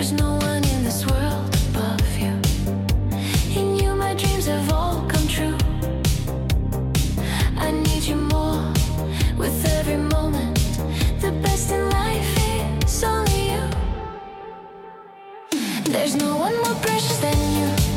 There's no one in this world above you. In you my dreams have all come true. I need you more with every moment. The best in life is only you. There's no one more precious than you.